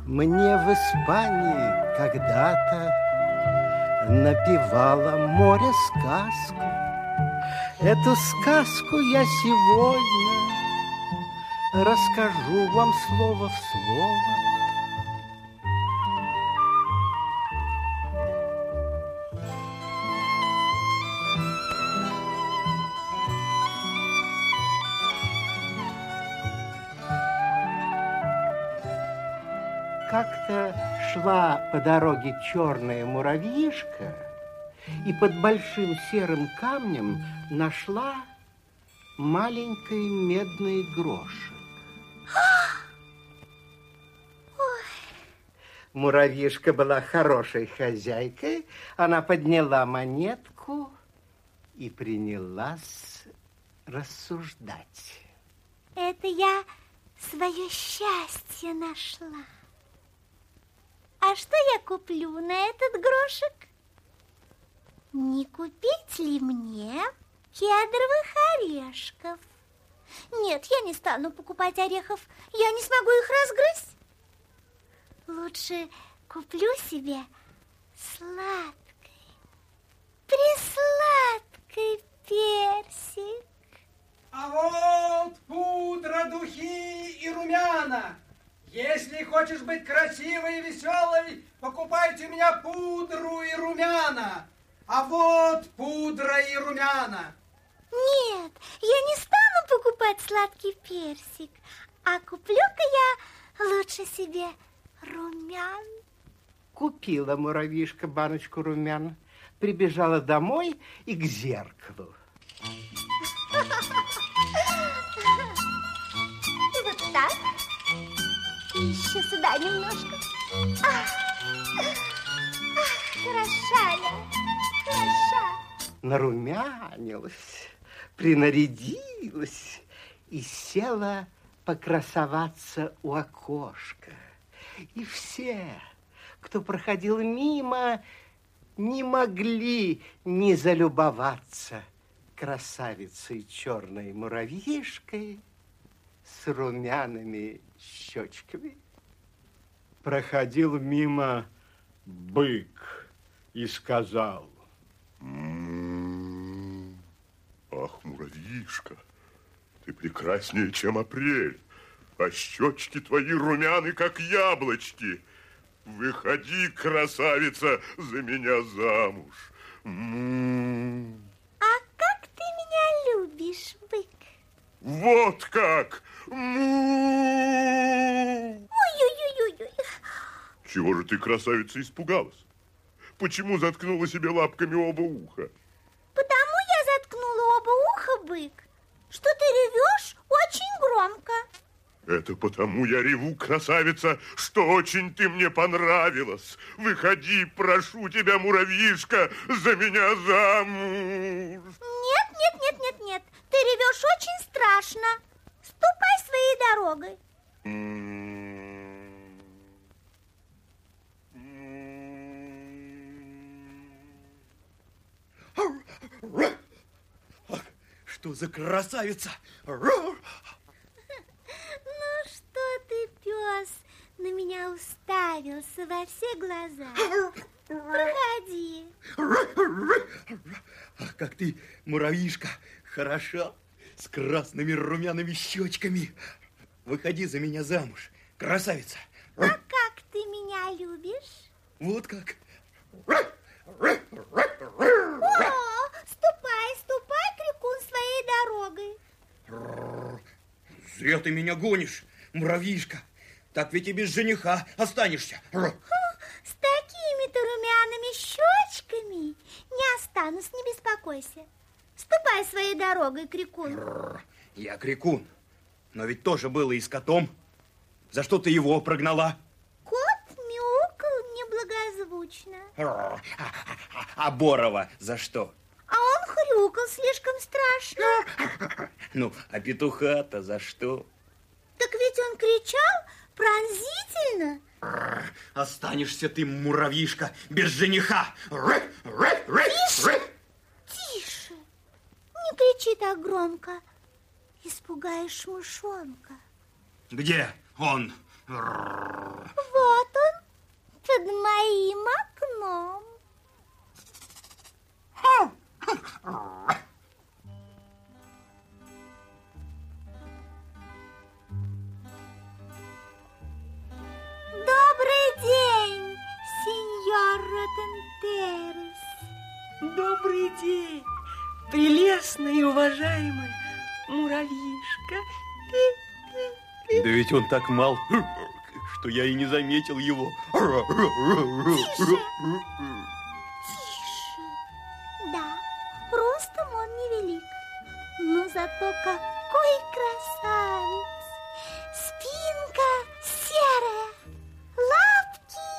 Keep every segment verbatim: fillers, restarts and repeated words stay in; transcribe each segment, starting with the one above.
Мне в Испании когда-то напевало море сказку. Эту сказку я сегодня расскажу вам слово в слово. Как-то шла по дороге черная муравьишка и под большим серым камнем нашла маленький медный грошек. Муравьишка была хорошей хозяйкой. Она подняла монетку и принялась рассуждать. Это я свое счастье нашла. А что я куплю на этот грошек? Не купить ли мне кедровых орешков? Нет, я не стану покупать орехов. Я не смогу их разгрызть. Лучше куплю себе сладкий, пресладкий персик. А вот пудра, духи и румяна. Если хочешь быть красивой и веселой, покупайте у меня пудру и румяна. А вот пудра и румяна. Нет, я не стану покупать сладкий персик, а куплю-ка я лучше себе румян. Купила муравьишка баночку румян, прибежала домой и к зеркалу. Вот так. Еще сюда немножко. Ах, ах, хороша я, хороша. Нарумянилась, принарядилась и села покрасоваться у окошка. И все, кто проходил мимо, не могли не залюбоваться красавицей черной муравьишкой с румяными щечками. Проходил мимо бык и сказал: М-м-м, ах, муравьишка, ты прекраснее, чем апрель, а щечки твои румяны, как яблочки. Выходи, красавица, за меня замуж. М-м-м. А как ты меня любишь, бык? Вот как! Ой-ой-ой-ой. Чего же ты, красавица, испугалась? Почему заткнула себе лапками оба уха? Потому я заткнула оба уха, бык, что ты ревешь очень громко. Это потому я реву, красавица, что очень ты мне понравилась. Выходи, прошу тебя, муравьишка, за меня замуж. Нет, нет, нет, нет, нет. Ты ревешь очень страшно. Ступай своей дорогой. Что за красавица? Ну что ты, пес, на меня уставился во все глаза? Проходи. Ах, как ты, муравьишка, хороша, с красными румяными щечками. Выходи за меня замуж, красавица. А как ты меня любишь? Вот как. О, ступай, ступай, крикун, своей дорогой. Зря ты меня гонишь, муравьишка. Так ведь и без жениха останешься. С такими-то румяными щечками не останусь, не беспокойся. Ступай своей дорогой, крикун. Я крикун, но ведь тоже было и с котом. За что ты его прогнала? Кот мяукал неблагозвучно. А Борова за что? А он хрюкал слишком страшно. Ну, а петуха-то за что? Так ведь он кричал пронзительно. Останешься ты, муравьишка, без жениха. Тише, тише. Не кричи так громко. Испугаешь мышонка. Где он? Вот под моим окном. Добрый день, сеньор Ротентерес. Добрый день, прелестный и уважаемый муравьишка. Да ведь он так мал, что я и не заметил его. Тише. Тише. Да, ростом он невелик, но зато какой красавец. Спинка серая, лапки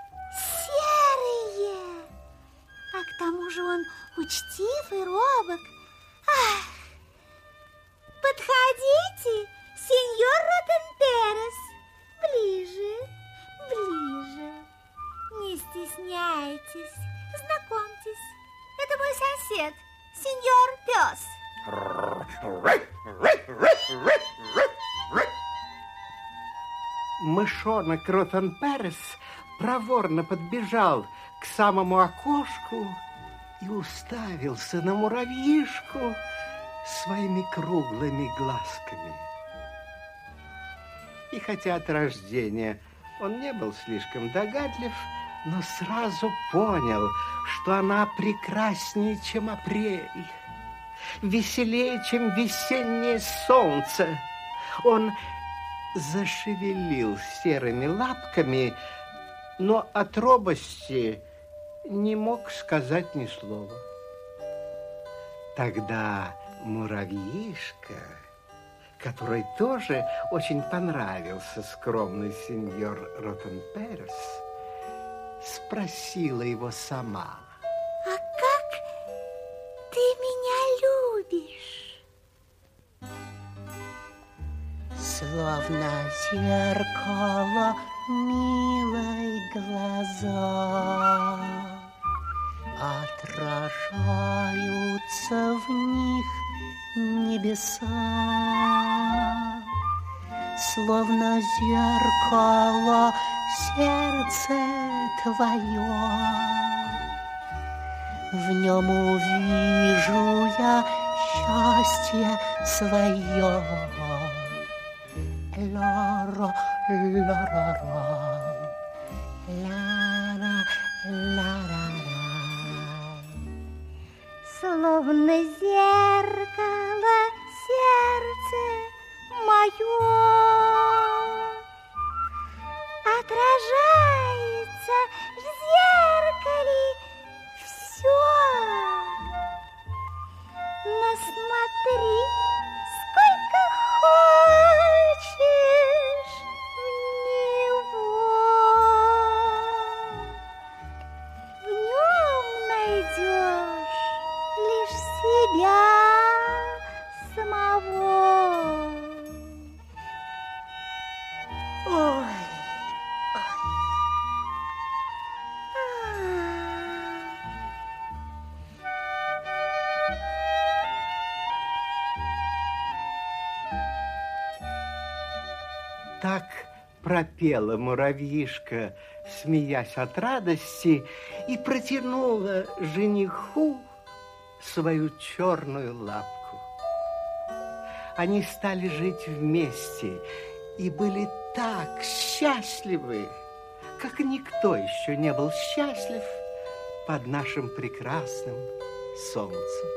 серые. А к тому же он учтив и робок. Ах! Подходите, сеньор Ротентерес. Ближе, ближе. Не стесняйтесь, знакомьтесь. Это мой сосед, сеньор Пес. Мышонок Ротенперес проворно подбежал к самому окошку и уставился на муравьишку своими круглыми глазками. И хотя от рождения он не был слишком догадлив, но сразу понял, что она прекраснее, чем апрель, веселее, чем весеннее солнце. Он зашевелил серыми лапками, но от робости не мог сказать ни слова. Тогда муравьишка, который тоже очень понравился скромный сеньор Ротенперес, спросила его сама: А как ты меня любишь? Словно зеркало милой глаза, отражаются в них небеса. Словно зеркало сердце твое, в нем увижу я счастье свое. Ла-ра, ла-ра-ра, ла-ра, ла-ра-ра. Словно зеркало сердце мое отражается в зеркале все. Но смотри, сколько хочешь в него. В нем найдешь лишь себя самого. Ой, Так пропела муравьишка, смеясь от радости, и протянула жениху свою черную лапку. Они стали жить вместе и были так счастливы, как никто еще не был счастлив под нашим прекрасным солнцем.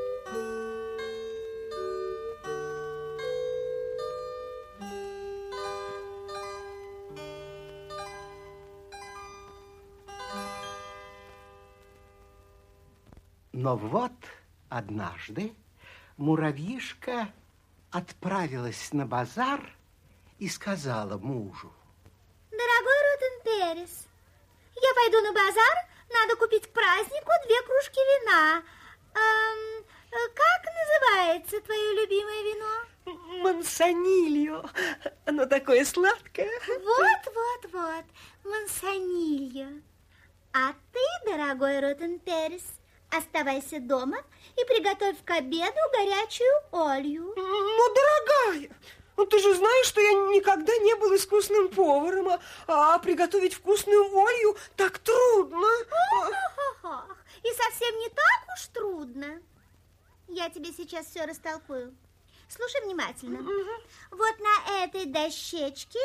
Но вот однажды муравьишка отправилась на базар и сказала мужу: Дорогой Ротенперес, я пойду на базар, надо купить к празднику две кружки вина. Эм, как называется твое любимое вино? Мансанильо, оно такое сладкое. Вот, вот, вот, Мансанильо. А ты, дорогой Ротенперес, оставайся дома и приготовь к обеду горячую олью. Ну, дорогая, Ну, ты же знаешь, что я никогда не был искусным поваром, а, а приготовить вкусную Олью так трудно. Ох, и совсем не так уж трудно. Я тебе сейчас все растолкую. Слушай внимательно. Угу. Вот на этой дощечке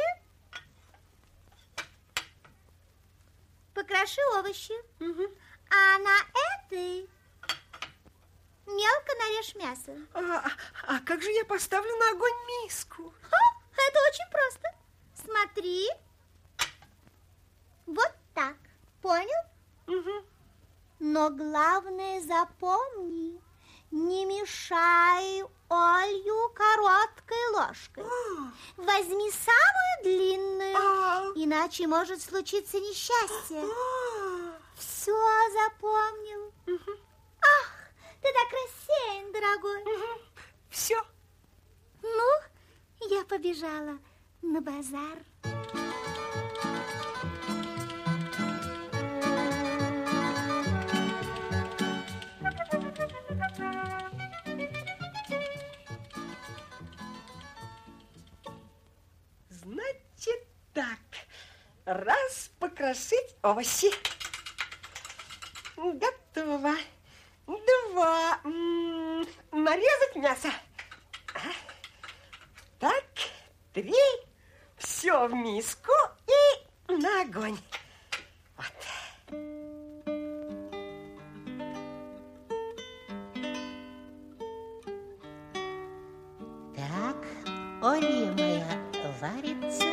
покроши овощи. Угу. А на этой мелко нарежь мясо. А, а, а как же я поставлю на огонь миску? Ха, это очень просто. Смотри. Вот так. Понял? Угу. Но главное запомни. Не мешай Олью короткой ложкой. А. Возьми самую длинную, а. иначе может случиться несчастье. А. Все запомнил? Угу. Ах, ты так рассеян, дорогой. Угу. Все. Ну, я побежала на базар. Значит так, раз покрошить овощи. Готово. Два. М-м, нарезать мясо. Так, три. Все в миску и на огонь. Вот. Так, Олья моя варится.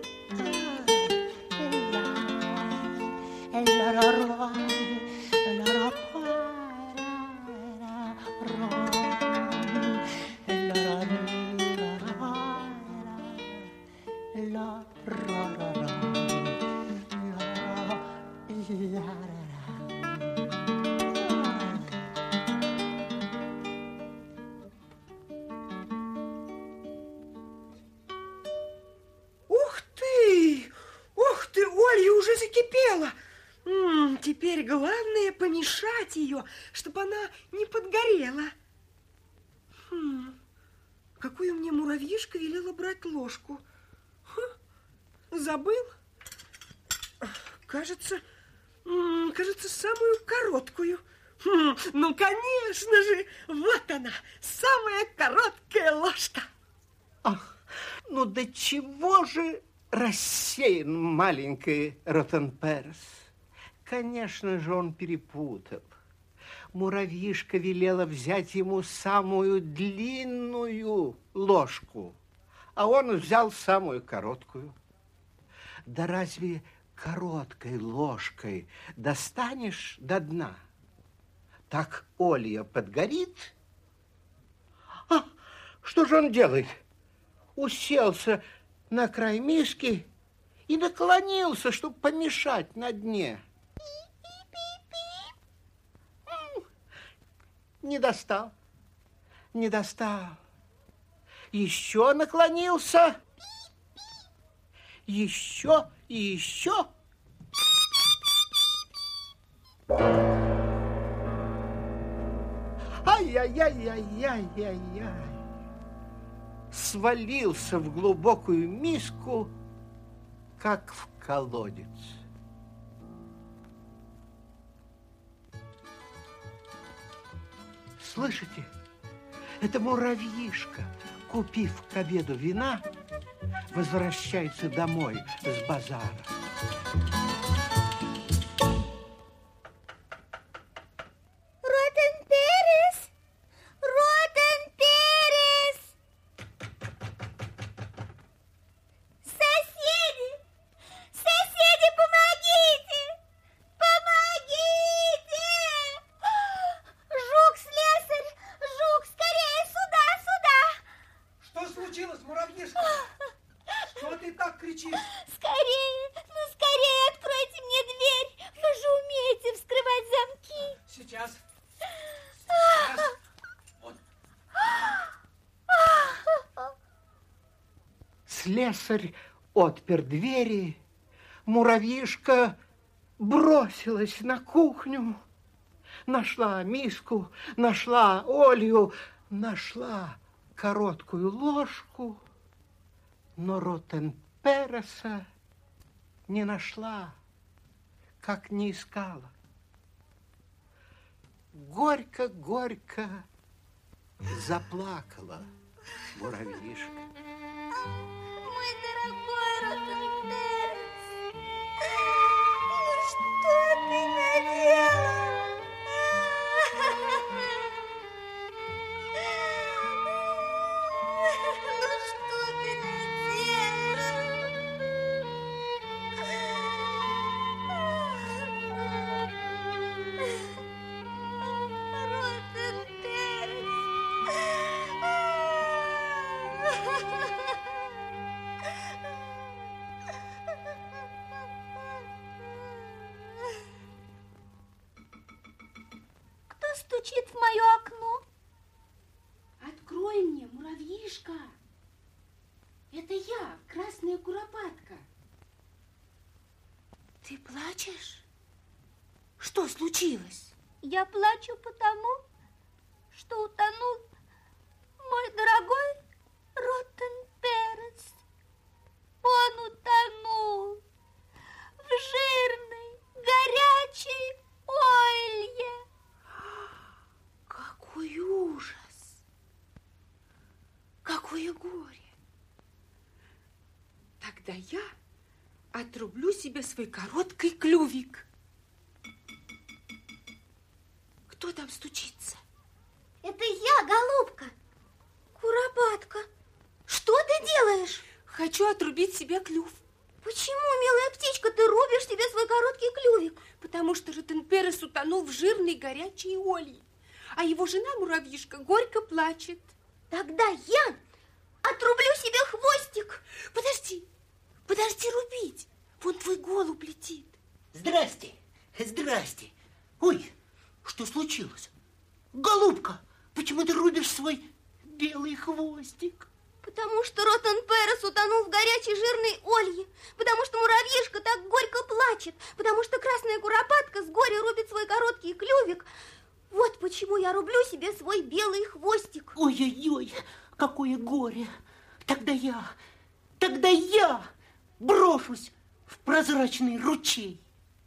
Ух ты! Ух ты, Олья уже закипела. М-м, теперь главное помешать ее, чтобы она не подгорела. Хм, какую мне муравьишка велела брать ложку? Хм, забыл? Кажется, м-м, кажется, самую короткую. Хм, ну, конечно же, вот она, самая короткая ложка. Ах, ну до чего же рассеян маленький Ротенперс? Конечно же, он перепутал. Муравьишка велела взять ему самую длинную ложку, а он взял самую короткую. Да разве короткой ложкой достанешь до дна? Так Олья подгорит. А что же он делает? Уселся на край миски и наклонился, чтобы помешать на дне. Не достал, не достал. Еще наклонился. Еще и еще. Ай-яй-яй-яй-яй-яй-яй. Свалился в глубокую миску, как в колодец. Слышите? Это муравьишка, купив к обеду вина, возвращается домой с базара. Ротенперес! Ротенперес! Соседи! Соседи, помогите! Помогите! Жук-слесарь! Жук, скорее сюда, сюда! Что случилось, муравьишка? Что ты так кричишь? Скорее, ну скорее откройте мне дверь. Вы же умеете вскрывать замки. Сейчас. Сейчас. Вот. Слесарь отпер двери, муравьишка бросилась на кухню, нашла миску, нашла Олью, нашла короткую ложку Но Ротен-Переса не нашла, как не искала. Горько-горько заплакала муравьишка. Мой дорогой Ротен-Перес, ну что ты наделал? Ну что ты Кто стучит в мое окно? Открой мне, муравьишка. Это я, красная куропатка. Ты плачешь? Что случилось? Я плачу потому, что утонул мой дорогой Ротен-Перес. Он утонул в жирной, горячей олье. Какой ужас! Какое горе! Тогда я отрублю себе свой короткий клювик. Кто там стучится? Это я, голубка. Куропатка, что ты делаешь? Хочу отрубить себе клюв. Почему, милая птичка, ты рубишь себе свой короткий клювик? Потому что Ротен-Перес утонул в жирной горячей олье, а его жена, муравьишка, горько плачет. Тогда я отрублю себе хвостик. Подожди, подожди рубить. Вон твой голубь летит. Здрасте, здрасте. Ой, что случилось? Голубка, почему ты рубишь свой белый хвостик? Потому что Ротен-Перес утонул в горячей жирной олье, потому что муравьишка так горько плачет, потому что красная куропатка с горя рубит свой короткий клювик. Вот почему я рублю себе свой белый хвостик. Ой-ой-ой, какое горе. Тогда я, тогда я брошусь в прозрачный ручей.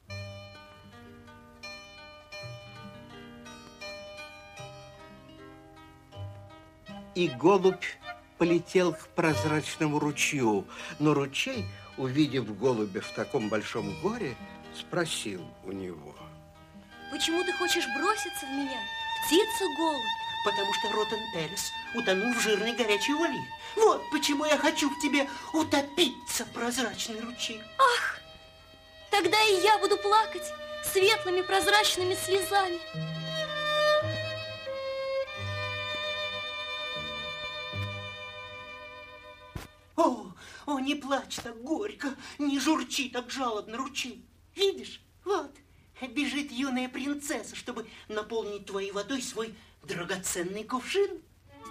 И голубь полетел к прозрачному ручью, но ручей, увидев голубя в таком большом горе, спросил у него: почему ты хочешь броситься в меня, птица-голубь? Потому что Ротен-Перес утонул в жирной горячей олье. Вот почему я хочу в тебе утопиться, прозрачный ручей. Ах, тогда и я буду плакать светлыми прозрачными слезами. О, о, не плачь так горько, не журчи так жалобно ручей. Видишь, вот, бежит юная принцесса, чтобы наполнить твоей водой свой драгоценный кувшин.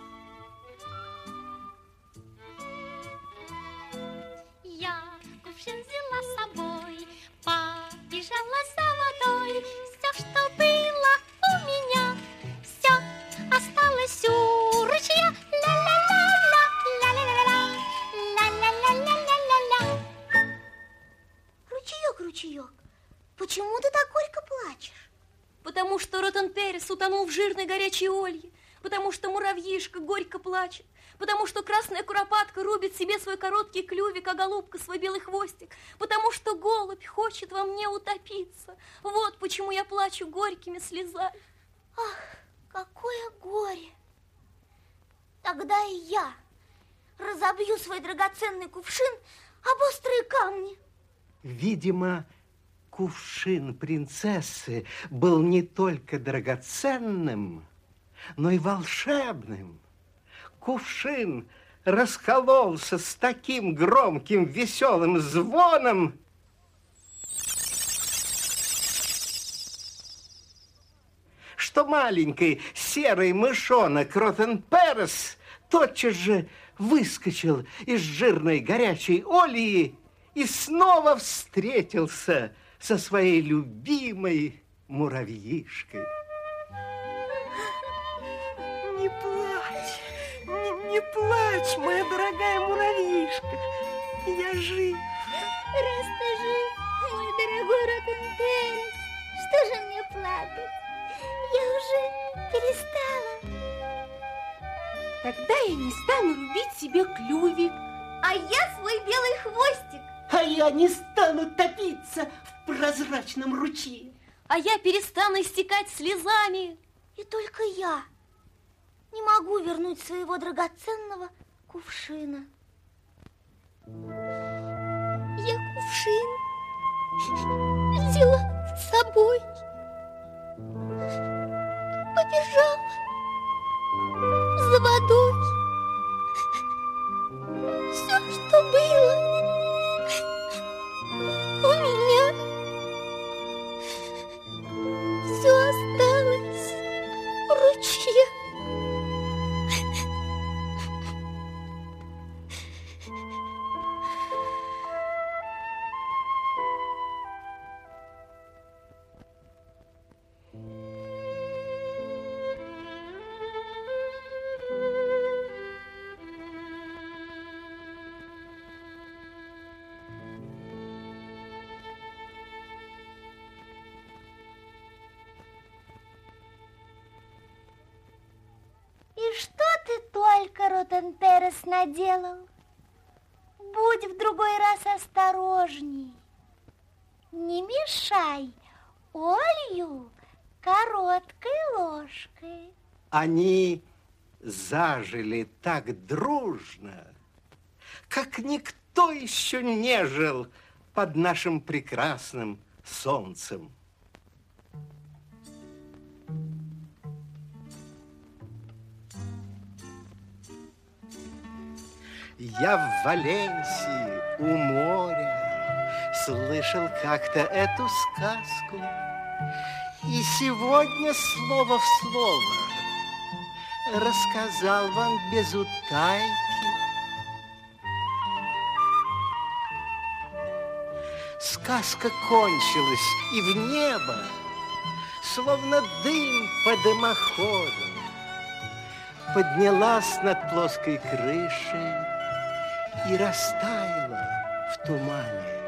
Я кувшин взяла с собой, побежала за водой. Все, что было у меня, все осталось у ручья. Ля-ля-ля-ля, ля-ля-ля-ля, ля-ля-ля-ля-ля-ля. Ручеек, ручеек, почему ты так горько плачешь? Потому что Ротен-Перес утонул в жирной горячей олье, потому что муравьишка горько плачет, потому что красная куропатка рубит себе свой короткий клювик, а голубка свой белый хвостик, потому что голубь хочет во мне утопиться. Вот почему я плачу горькими слезами. Ах, какое горе! Тогда и я разобью свой драгоценный кувшин об острые камни. Видимо, кувшин принцессы был не только драгоценным, но и волшебным. Кувшин раскололся с таким громким веселым звоном, что маленький серый мышонок Ротен-Перес тотчас же выскочил из жирной горячей ольи и снова встретился со своей любимой муравьишкой. Не плачь, не, не плачь, моя дорогая муравьишка. Я жив. Раз ты жив, мой дорогой Ротенперес, что же мне плакать? Я уже перестала. Тогда я не стану рубить себе клювик. А я свой белый хвостик. А я не стану топиться в прозрачном ручье. А я перестану истекать слезами. И только я не могу вернуть своего драгоценного кувшина. Я кувшин взяла с собой, побежала за водой. Все, что было у меня, все осталось в ручье. И что ты только, Ротенперес, наделал? Будь в другой раз осторожней. Не мешай Олью короткой ложкой. Они зажили так дружно, как никто еще не жил под нашим прекрасным солнцем. Я в Валенсии у моря слышал как-то эту сказку, и сегодня слово в слово рассказал вам без утайки. Сказка кончилась, и в небо, словно дым по дымоходу, поднялась над плоской крышей и растаяла в тумане.